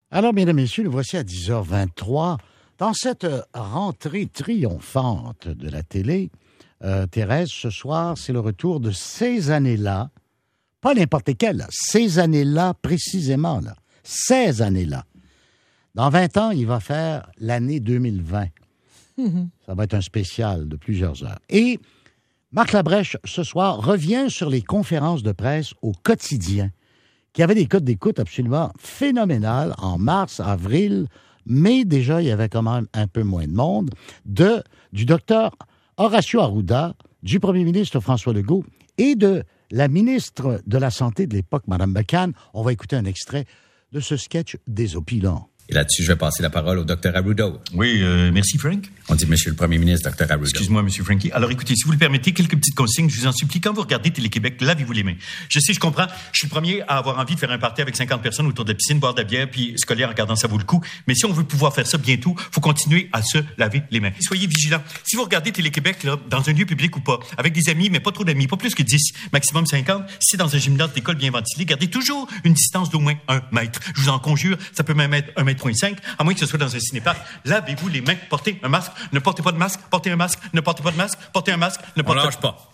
Alors, mesdames et messieurs, nous voici à 10h23. Dans cette rentrée triomphante de la télé, Thérèse, ce soir, c'est le retour de ces années-là. Pas n'importe lesquelles, là. Ces années-là, précisément, là. 16 années-là. Dans 20 ans, il va faire l'année 2020. Ça va être un spécial de plusieurs heures. Et Marc Labrèche, ce soir, revient sur les conférences de presse au quotidien, qui avaient des codes d'écoute absolument phénoménales en mars, avril, mais déjà, il y avait quand même un peu moins de monde, du docteur Horacio Arruda, du premier ministre François Legault et de la ministre de la Santé de l'époque, Mme McCann. On va écouter un extrait de ce sketch désopilant. Et là-dessus, je vais passer la parole au Dr. Arruda. Oui, merci Frank. On dit Monsieur le Premier ministre, Dr. Arruda. Excuse-moi, Monsieur Frankie. Alors écoutez, si vous le permettez, quelques petites consignes, je vous en supplie. Quand vous regardez Télé-Québec, lavez-vous les mains. Je sais, je comprends. Je suis le premier à avoir envie de faire un party avec 50 personnes autour de la piscine, boire de la bière, puis se coller en regardant ça vaut le coup. Mais si on veut pouvoir faire ça bientôt, faut continuer à se laver les mains. Soyez vigilants. Si vous regardez Télé-Québec, là, dans un lieu public ou pas, avec des amis, mais pas trop d'amis, pas plus que 10, maximum 50, si c'est dans un gymnase d'école bien ventilé, gardez toujours une distance d'au moins 1 mètre. Je vous en conjure, ça peut même être 1,5 mètre, à moins que ce soit dans un cinéparc. Lavez-vous les mains, portez un masque, ne portez pas de masque, portez un masque, ne portez pas de masque, portez un masque, ne portez pas.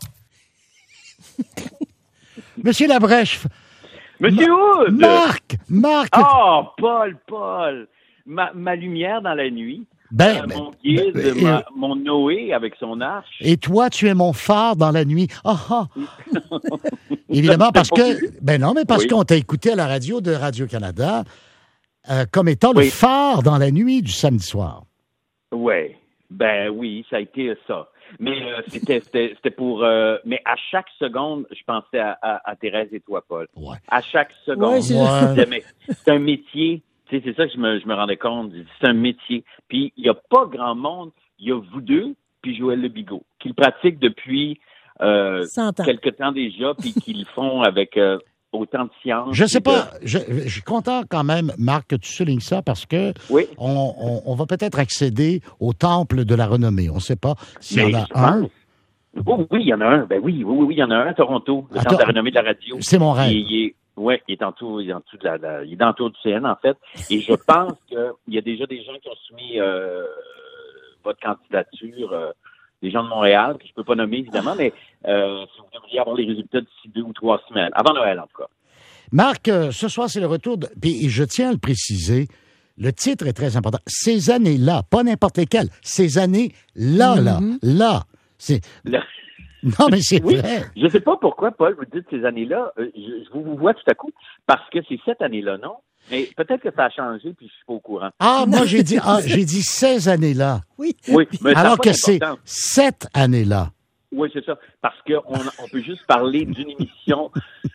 Monsieur Labrèche. Monsieur Wood! Marc! Oh, Paul! Ma lumière dans la nuit. Mon guide, mon Noé avec son arche. Et toi, tu es mon phare dans la nuit. Évidemment, parce que... Ben non, mais parce qu'on t'a écouté à la radio de Radio-Canada comme étant le phare dans la nuit du samedi soir. Oui. Ben oui, ça a été ça. Mais c'était pour... mais à chaque seconde, je pensais à Thérèse et toi, Paul. Ouais. À chaque seconde. C'est un métier... Tu sais, c'est ça que je me rendais compte. C'est un métier. Puis, il n'y a pas grand monde. Il y a vous deux, puis Joël Le Bigot, qui le pratiquent depuis quelque temps déjà, puis qui le font avec autant de science. Je sais pas. Je suis content quand même, Marc, que tu soulignes ça, parce que on va peut-être accéder au temple de la renommée. On ne sait pas s'il y en a un. Oui, il y en a un. Ben oui, il y en a un à Toronto, le temple de la renommée de la radio. C'est mon rêve. Oui, il est en dessous il est dans le tour du CN, en fait. Et je pense qu'il y a déjà des gens qui ont soumis votre candidature, des gens de Montréal, que je peux pas nommer, évidemment, mais vous devriez avoir les résultats d'ici 2 ou 3 semaines, avant Noël, en tout cas. Marc, ce soir, c'est le retour puis je tiens à le préciser, le titre est très important. Ces années-là, pas n'importe lesquelles, ces années-là, là. C'est... Non, mais c'est vrai. Je sais pas pourquoi, Paul, vous dites ces années-là. Je vous vois tout à coup, parce que c'est cette année-là, non? Mais peut-être que ça a changé, puis je suis pas au courant. Moi, j'ai dit 16 années-là. Oui, mais alors que c'est cette année-là. Oui, c'est ça. Parce qu'on peut juste parler d'une émission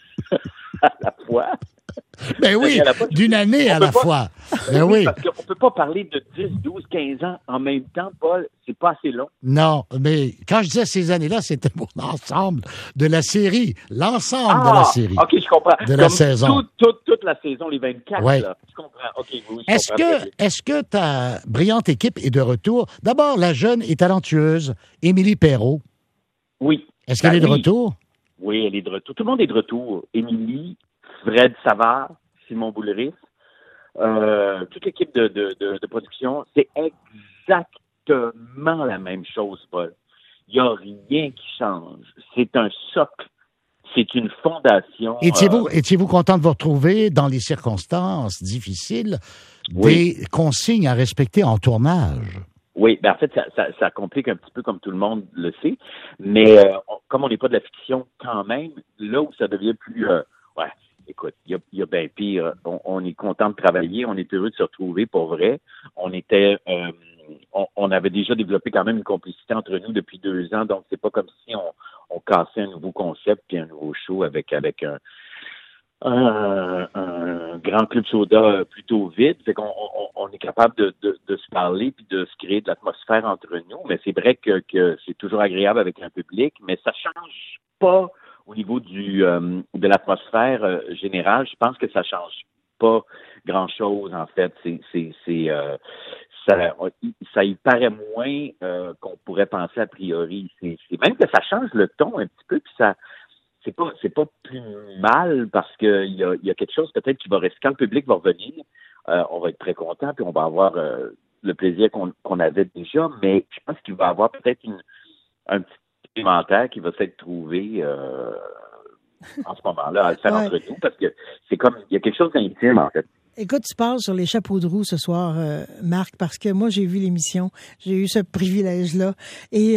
à la fois. Ben oui, d'une année à la fois. Ben oui. Parce qu'on peut pas parler de 10, 12, 15 ans en même temps, Paul. C'est pas assez long. Non, mais quand je disais ces années-là, c'était pour l'ensemble de la série. L'ensemble de la série. OK, je comprends. De la saison. Toute la saison, les 24, là. Je comprends. OK, oui, Est-ce que ta brillante équipe est de retour? D'abord, la jeune et talentueuse Émilie Perrault. Oui. Est-ce qu'elle est de retour? Oui, elle est de retour. Tout le monde est de retour. Émilie, Fred Savard, Simon Boulris, toute l'équipe de production, c'est exactement la même chose, Paul. Il n'y a rien qui change. C'est un socle. C'est une fondation. Étiez-vous content de vous retrouver dans les circonstances difficiles des consignes à respecter en tournage? Oui, en fait, ça complique un petit peu comme tout le monde le sait, mais comme on n'est pas de la fiction quand même, là où ça devient plus... écoute, il y a bien pire. On est content de travailler, on est heureux de se retrouver pour vrai. On avait déjà développé quand même une complicité entre nous depuis 2 ans, donc c'est pas comme si on cassait un nouveau concept puis un nouveau show avec un grand club soda plutôt vide. Fait qu'on est capable de se parler puis de se créer de l'atmosphère entre nous. Mais c'est vrai que c'est toujours agréable avec un public, mais ça change pas au niveau de l'atmosphère générale. Je pense que ça change pas grand-chose, en fait. Ça y paraît moins qu'on pourrait penser a priori. C'est même que ça change le ton un petit peu, puis ça c'est pas plus mal parce que il y a quelque chose peut-être qui va rester quand le public va revenir. on va être très content, puis on va avoir le plaisir qu'on avait déjà, mais je pense qu'il va y avoir peut-être un petit supplémentaire qui va s'être trouvé en ce moment-là à le faire entre nous, parce que c'est comme, il y a quelque chose d'intime, en fait. Écoute, tu parles sur les chapeaux de roue ce soir, Marc, parce que moi, j'ai vu l'émission. J'ai eu ce privilège-là. Et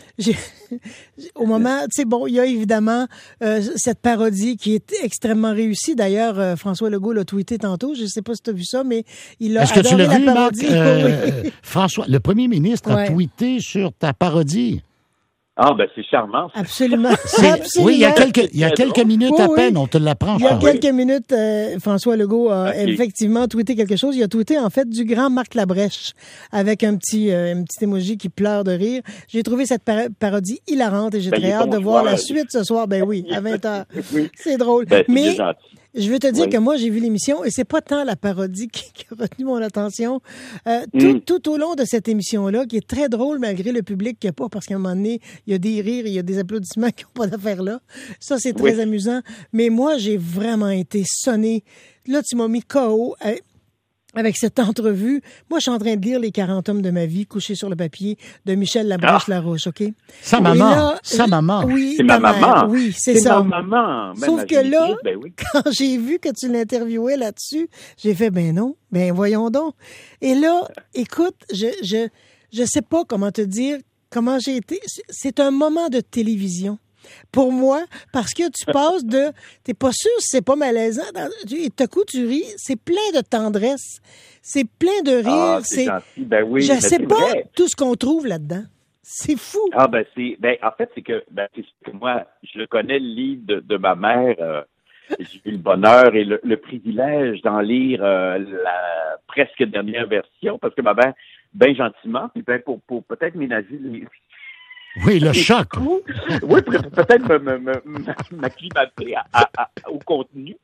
au moment, tu sais, bon, il y a évidemment cette parodie qui est extrêmement réussie. D'ailleurs, François Legault l'a tweeté tantôt. Je ne sais pas si tu as vu ça, mais il a Est-ce que tu adoré l'as vu, la Marc? parodie. François, le premier ministre a Ouais. tweeté sur ta parodie. Ah, ben c'est charmant. Absolument. Oui, il y a quelques minutes à Oui, peine, oui. on te l'apprend. Il y a je pense. quelques minutes, François Legault a effectivement tweeté quelque chose. Il a tweeté, en fait, du grand Marc Labrèche avec un petit émoji qui pleure de rire. J'ai trouvé cette parodie hilarante et j'ai très hâte de voir la suite ce soir. Ben oui, à 20h. Oui. C'est drôle. Ben, c'est Mais bien gentil. je veux te dire Oui. que moi, j'ai vu l'émission et c'est pas tant la parodie qui a retenu mon attention. Tout au long de cette émission-là, qui est très drôle malgré le public qu'il n'y a pas, parce qu'à un moment donné, il y a des rires et il y a des applaudissements qui n'ont pas d'affaire là. Ça, c'est très amusant. Mais moi, j'ai vraiment été sonné. Là, tu m'as mis KO avec cette entrevue. Moi, je suis en train de lire Les 40 hommes de ma vie, couchés sur le papier, de Michel Labrèche-Larouche, OK? Sa maman. Oui, C'est ta ma maman. mère. Oui, c'est ça. ma maman. Sauf Même que à là, ben oui. quand j'ai vu que tu l'interviewais là-dessus, j'ai fait, ben non, ben voyons donc. Et là, écoute, je sais pas comment te dire, comment j'ai été. C'est un moment de télévision. Pour moi, parce que tu passes de... T'es pas sûr si c'est pas malaisant. Et tout à coup, tu ris. C'est plein de tendresse. C'est plein de rire. Ah, c'est gentil. Ben oui, je mais sais c'est pas vrai. tout ce qu'on trouve là-dedans. C'est fou. Ah, ben en fait, c'est que moi, je connais le livre de ma mère. J'ai eu le bonheur et le privilège d'en lire la presque dernière version, parce que ma mère, bien gentiment, puis ben pour peut-être ménager Oui, le choc. Oui, peut-être m'acclimater au contenu.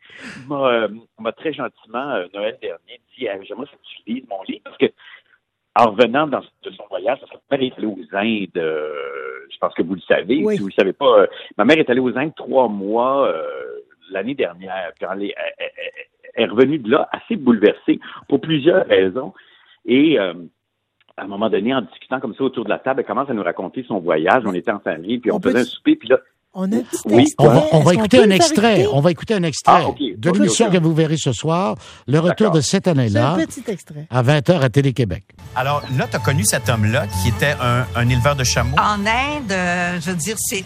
M'a très gentiment, Noël dernier, dit j'aimerais que tu lises mon livre, parce que en revenant de son voyage, parce que ma mère est allée aux Indes, je pense que vous le savez, oui. Si vous ne le savez pas, ma mère est allée aux Indes 3 mois l'année dernière, puis elle est revenue de là assez bouleversée pour plusieurs raisons. Et à un moment donné, en discutant comme ça autour de la table, elle commence à nous raconter son voyage. On était en famille, puis on faisait un souper, puis là... On a un petit Oui. extrait. On va Est-ce qu'on écouter peut un le faire extrait. écouter? On va écouter un extrait de l'émission Ok. que vous verrez ce soir, le retour D'accord. de cette C'est année-là, un petit extrait. à 20h à Télé-Québec. Alors là, tu as connu cet homme-là qui était un éleveur de chameaux. En Inde, je veux dire, c'est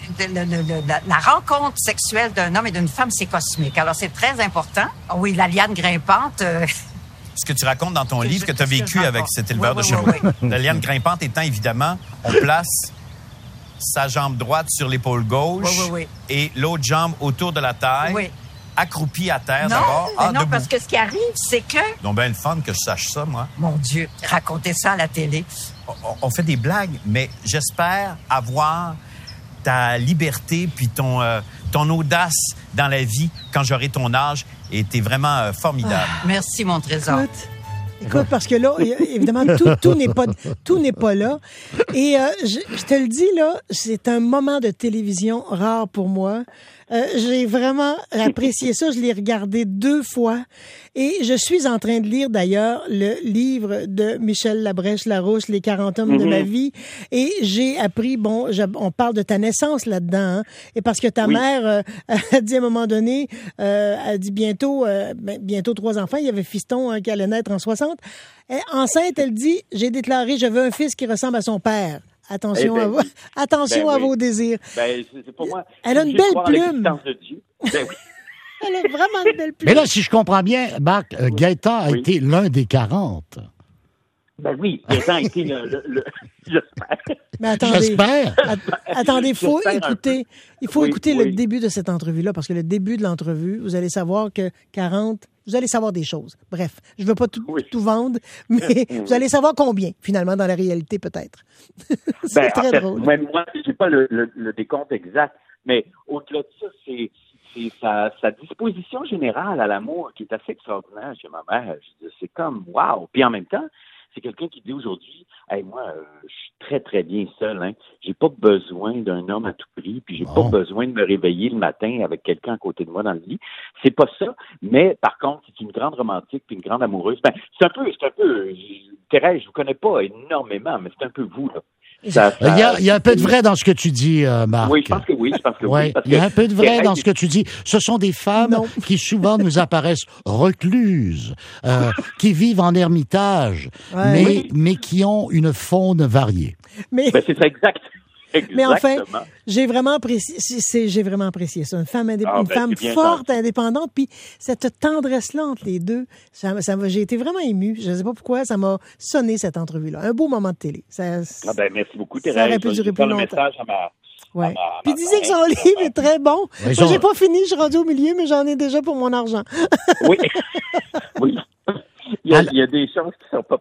la rencontre sexuelle d'un homme et d'une femme, c'est cosmique. Alors, c'est très important. Oh oui, la liane grimpante. Ce que tu racontes dans ton Que livre je- que tu as que je vécu raconte. avec cet éleveur Oui, de oui, chameaux. oui, La liane grimpante étant évidemment, on place sa jambe droite sur l'épaule gauche Oui, oui, et l'autre jambe autour de la taille, Oui. accroupie à terre Non, d'abord. mais non, debout. parce que ce qui arrive, c'est que, Donc, ben le fun que je sache ça, moi. mon Dieu, raconter ça à la télé. On fait des blagues, mais j'espère avoir ta liberté puis ton audace dans la vie quand j'aurai ton âge. Et t'es vraiment formidable. Merci, mon trésor. Écoute, parce que là, évidemment, tout n'est pas là. Et je te le dis, là, c'est un moment de télévision rare pour moi. J'ai vraiment apprécié ça. Je l'ai regardé 2 fois. Et je suis en train de lire, d'ailleurs, le livre de Michel Labrèche-Larouche, Les 40 hommes de ma vie. Et j'ai appris, on parle de ta naissance là-dedans. Hein, et parce que ta mère a dit à un moment donné, a dit bientôt 3 enfants. Il y avait fiston qui allait naître en 60. Enceinte, elle dit, j'ai déclaré, je veux un fils qui ressemble à son père. Attention, attention à vos désirs. Ben, c'est pour moi. Elle a une J'ai belle croire à plume. l'existence de Dieu. Ben oui. Elle a vraiment une belle plume. Mais là, si je comprends bien, Marc, Gaëtan a été l'un des 40. Ben oui, Gaëtan a été j'espère. Mais attendez, J'espère. attendez, il faut J'espère un peu. écouter le Oui. début de cette entrevue-là, parce que le début de l'entrevue, vous allez savoir que 40, vous allez savoir des choses. Bref, je ne veux pas tout vendre, mais vous allez savoir combien, finalement, dans la réalité, peut-être. C'est très en fait, drôle. Moi, je n'ai pas le décompte exact, mais au-delà de ça, c'est sa disposition générale à l'amour qui est assez extraordinaire chez ma mère. C'est comme, wow! Puis en même temps, c'est quelqu'un qui dit aujourd'hui, hey, moi, je suis très, très bien seul, hein. J'ai pas besoin d'un homme à tout prix, puis j'ai pas besoin de me réveiller le matin avec quelqu'un à côté de moi dans le lit. C'est pas ça, mais par contre, c'est une grande romantique puis une grande amoureuse. Ben, c'est un peu, Thérèse, je vous connais pas énormément, mais c'est un peu vous, là. Il y a un peu de vrai dans ce que tu dis, Marc. Oui, je pense que oui. Ouais, Parce il y a que un peu de vrai dans ce que tu dis. Ce sont des femmes qui souvent nous apparaissent recluses, qui vivent en ermitage, mais qui ont une faune variée. Mais c'est ça, exact. Mais enfin, j'ai vraiment apprécié ça. Une femme, forte, indépendante, puis cette tendresse-là entre les deux, j'ai été vraiment ému. Je ne sais pas pourquoi, ça m'a sonné cette entrevue-là. Un beau moment de télé. Merci beaucoup, Thérèse. Ça aurait pu durer plus longtemps. Le message à ma Puis disait que son livre est très bon. Oui, Moi, j'ai pas fini, je suis rendu au milieu, mais j'en ai déjà pour mon argent. Oui. Il y a des choses qui sont pas...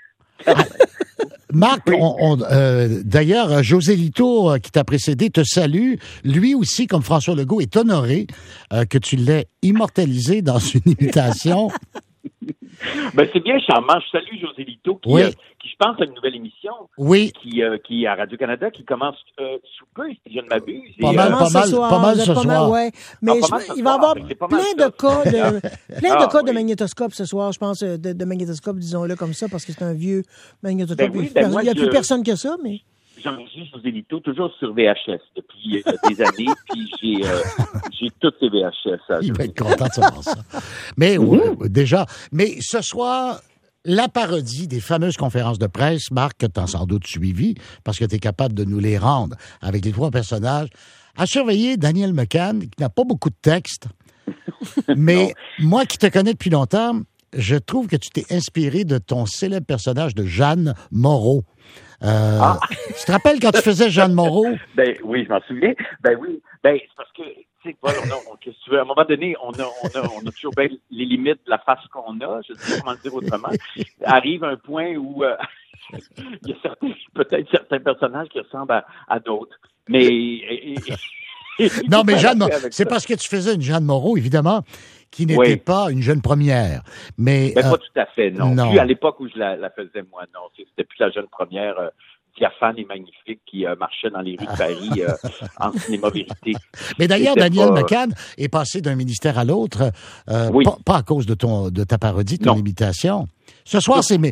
Marc, d'ailleurs, José Lito, qui t'a précédé, te salue. Lui aussi, comme François Legault, est honoré que tu l'aies immortalisé dans une imitation. Ben, c'est bien charmant. Je salue José Lito, qui je pense a une nouvelle émission. Oui. Qui est à Radio-Canada, qui commence sous peu, si je ne m'abuse. Pas mal ce soir. Ouais. Mais il va y avoir plein de cas de magnétoscope ce soir, je pense, de magnétoscope, disons-le comme ça, parce que c'est un vieux magnétoscope. Il n'y a plus personne que ça, mais... J'enregistre José Lito toujours sur VHS depuis des années, puis j'ai toutes ces VHS. Il va être content de savoir ça. Mais déjà, mais ce soir, la parodie des fameuses conférences de presse, Marc, que tu as sans doute suivi, parce que tu es capable de nous les rendre avec les trois personnages, a surveillé Daniel McCann, qui n'a pas beaucoup de texte, mais moi qui te connais depuis longtemps, je trouve que tu t'es inspiré de ton célèbre personnage de Jeanne Moreau. Tu te rappelles quand tu faisais Jeanne Moreau? Ben oui, je m'en souviens. Ben oui. Ben, c'est parce que, tu sais, voilà, qu'est-ce que tu veux, à un moment donné, on a toujours bien les limites de la face qu'on a, je sais pas comment le dire autrement. Arrive un point où il y a peut-être certains personnages qui ressemblent à d'autres. Mais non, mais Jeanne Moreau, c'est parce que tu faisais une Jeanne Moreau, évidemment, qui n'était pas une jeune première. Mais pas tout à fait, non. Plus à l'époque où je la faisais, moi, non. C'était plus la jeune première diaphane et magnifique qui marchait dans les rues de Paris en cinéma-vérité. Mais d'ailleurs, Daniel McCann est passé d'un ministère à l'autre, pas à cause de ta parodie, de ton imitation. Ce soir, c'est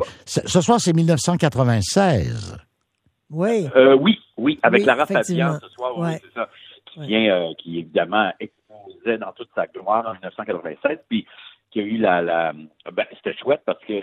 1996. Oui. Oui, avec Lara Fabian ce soir, oui, c'est ça. Qui évidemment exposait dans toute sa gloire en 1996, puis qui a eu c'était chouette parce que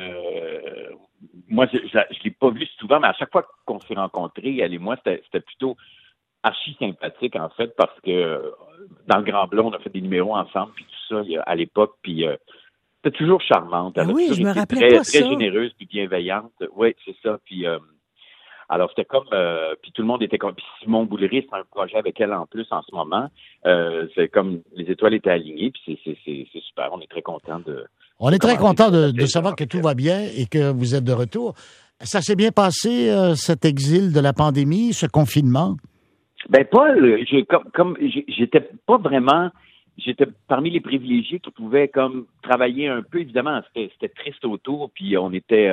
moi, je l'ai pas vu souvent, mais à chaque fois qu'on s'est rencontrés, elle et moi, c'était plutôt archi sympathique, en fait, parce que dans le Grand Blond, on a fait des numéros ensemble, puis tout ça, à l'époque, puis c'était toujours charmante. Elle je me rappelais très, pas ça. Très généreuse, puis bienveillante. Oui, c'est ça, puis... alors, c'était comme... puis tout le monde était comme... Puis Simon Boulery, c'est un projet avec elle en plus en ce moment. C'est comme les étoiles étaient alignées, puis c'est super. On est très contents de... On est très contents de savoir que tout va bien et que vous êtes de retour. Ça s'est bien passé, cet exil de la pandémie, ce confinement? Ben, Paul, j'étais pas vraiment... J'étais parmi les privilégiés qui pouvaient comme travailler un peu. Évidemment, c'était triste autour, puis on était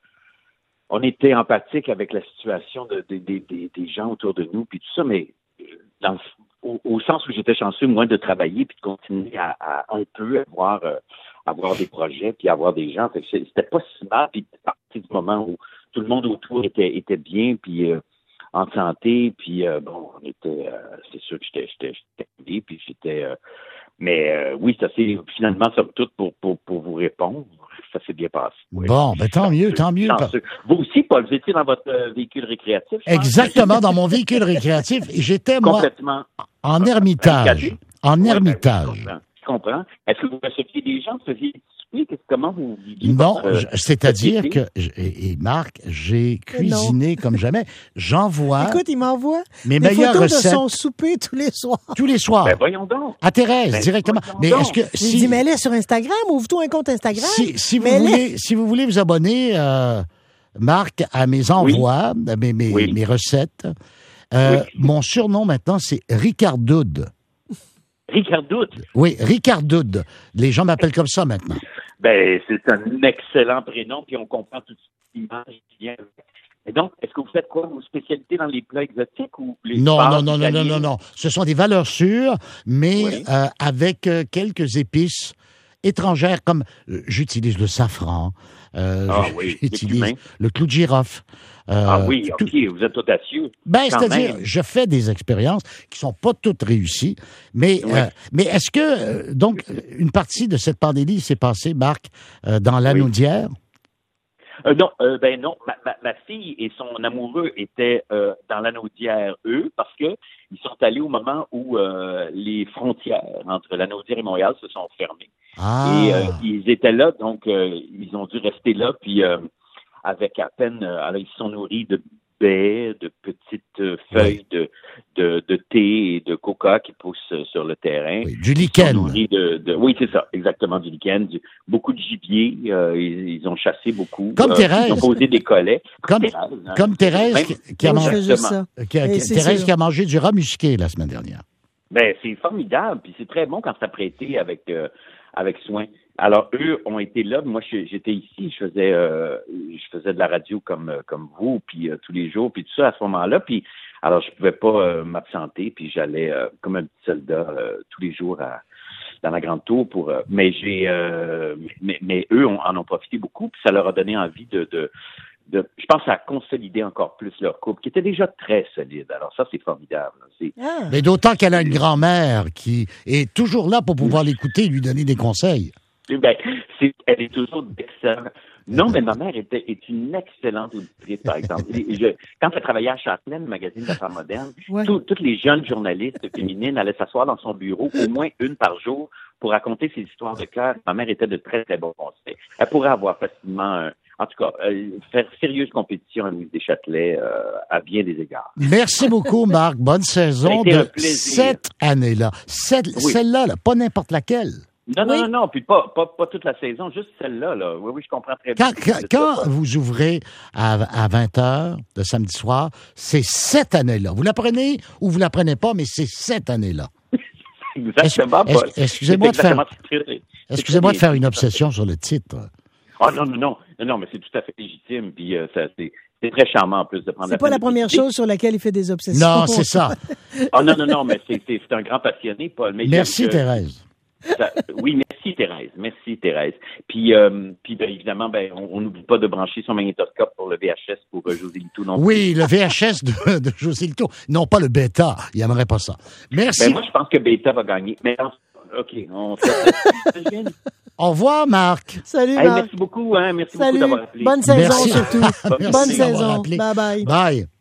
empathique avec la situation des gens autour de nous, puis tout ça, mais au sens où j'étais chanceux, moi, de travailler puis de continuer à un peu avoir des projets puis avoir des gens. Fait que c'était pas si mal, puis à partir du moment où tout le monde autour était bien, puis en santé, puis on était... c'est sûr que j'étais aidé, puis j'étais... mais oui, ça c'est finalement, somme toute, pour vous répondre, ça s'est bien passé. Oui. Bon, ben tant mieux. Vous aussi, Paul, vous étiez dans votre véhicule récréatif? Exactement, dans mon véhicule récréatif. J'étais, moi, en ermitage. Je comprends. Est-ce que vous receviez des gens, vous faisiez comment vous viviez? Non, c'est-à-dire que, et Marc, j'ai cuisiné comme jamais. J'envoie... Écoute, il m'envoie mes des meilleures photos recettes. de son souper tous les soirs. Tous les soirs. Ben voyons donc. À Thérèse, directement. Mais est-ce que... Il dit, mets-les sur Instagram, ouvre-toi un compte Instagram. Si vous voulez vous abonner, Marc, à mes envois, mes recettes, mon surnom maintenant, c'est Ricardoud. Ricardoud? Oui, Ricardoud. Les gens m'appellent comme ça maintenant. Ben, c'est un excellent prénom, puis on comprend toute l'image qui vient avec. Et donc, est-ce que vous faites quoi, vos spécialités dans les plats exotiques ou les Non. pâtes italiennes? Non. Ce sont des valeurs sûres, mais Oui. avec quelques épices étrangères, comme j'utilise le safran, Oui, j'utilise le cumin. le clou de girofle. Oui, tout- OK, vous êtes audacieux. Ben, Quand c'est-à-dire, même. je fais des expériences qui sont pas toutes réussies, mais Oui. mais est-ce que donc une partie de cette pandémie s'est passée, Marc, dans l'Anaudière? Non, non. Ma fille et son amoureux étaient dans l'Anaudière, eux, parce que ils sont allés au moment où les frontières entre l'Anaudière et Montréal se sont fermées. Et ils étaient là, donc ils ont dû rester là, puis avec à peine, alors ils se sont nourris de baies, de petites feuilles de thé et de coca qui poussent sur le terrain. Oui, du Ils lichen. sont nourris oui, c'est ça, exactement, du lichen, beaucoup de gibier, ils ont chassé beaucoup. Comme Thérèse. Ils ont posé des collets. Comme Thérèse Même- qui a Moi, je mangé fais juste ça. C'est Thérèse sûr. qui a mangé du rat musqué la semaine dernière. Ben, c'est formidable, puis c'est très bon quand c'est apprêté avec soin. Alors, eux ont été là. Moi, j'étais ici, je faisais de la radio comme vous, puis tous les jours, puis tout ça à ce moment-là. Puis, alors, je pouvais pas m'absenter, puis j'allais comme un petit soldat tous les jours dans la grande tour pour. Mais eux en ont profité beaucoup, puis ça leur a donné envie je pense à consolider encore plus leur couple, qui était déjà très solide. Alors ça, c'est formidable. Ah. Mais d'autant qu'elle a une grand-mère qui est toujours là pour pouvoir l'écouter et lui donner des conseils. Ben, elle est toujours d'excellente. Non, mais ma mère est une excellente auditrice, par exemple. Quand elle travaillait à Châtelaine, le magazine de la femme moderne, Ouais. toutes les jeunes journalistes féminines allaient s'asseoir dans son bureau au moins une par jour pour raconter ses histoires de cœur. Ma mère était de très, très bons conseils. Elle pourrait avoir facilement, en tout cas, faire sérieuse compétition à Louise Deschâtelet à bien des égards. Merci beaucoup, Marc. Bonne saison Ça a été un de plaisir. cette année-là. Celle-là, là, pas n'importe laquelle. Non, puis pas toute la saison, juste celle-là. Là. Oui, je comprends très bien. Quand vous ouvrez à 20h de samedi soir, c'est cette année-là. Vous la prenez ou vous la prenez pas, mais c'est cette année-là. Exactement, Paul. Excusez-moi de C'est faire, exactement- excusez-moi de faire une obsession sur le titre. Oh non, mais c'est tout à fait légitime, puis c'est très charmant en plus de prendre C'est pas la première chose sur laquelle il fait des obsessions. Non, c'est ça. Oh non, mais c'est un grand passionné, Paul. Mais Merci, Thérèse. Oui, merci Thérèse. Puis ben, évidemment, on n'oublie pas de brancher son magnétoscope pour le VHS pour José Lito non plus. Oui, le VHS de José Lito. Non, pas le bêta. Il n'aimerait pas ça. Merci. Ben, moi, je pense que Beta va gagner. Mais OK, on fait. Au revoir, Marc. Salut, Hey, Marc. merci beaucoup, hein. Merci beaucoup Salut. d'avoir appelé. Bonne saison Merci. surtout. Merci Bonne d'avoir saison. appelé. Bye bye. Bye.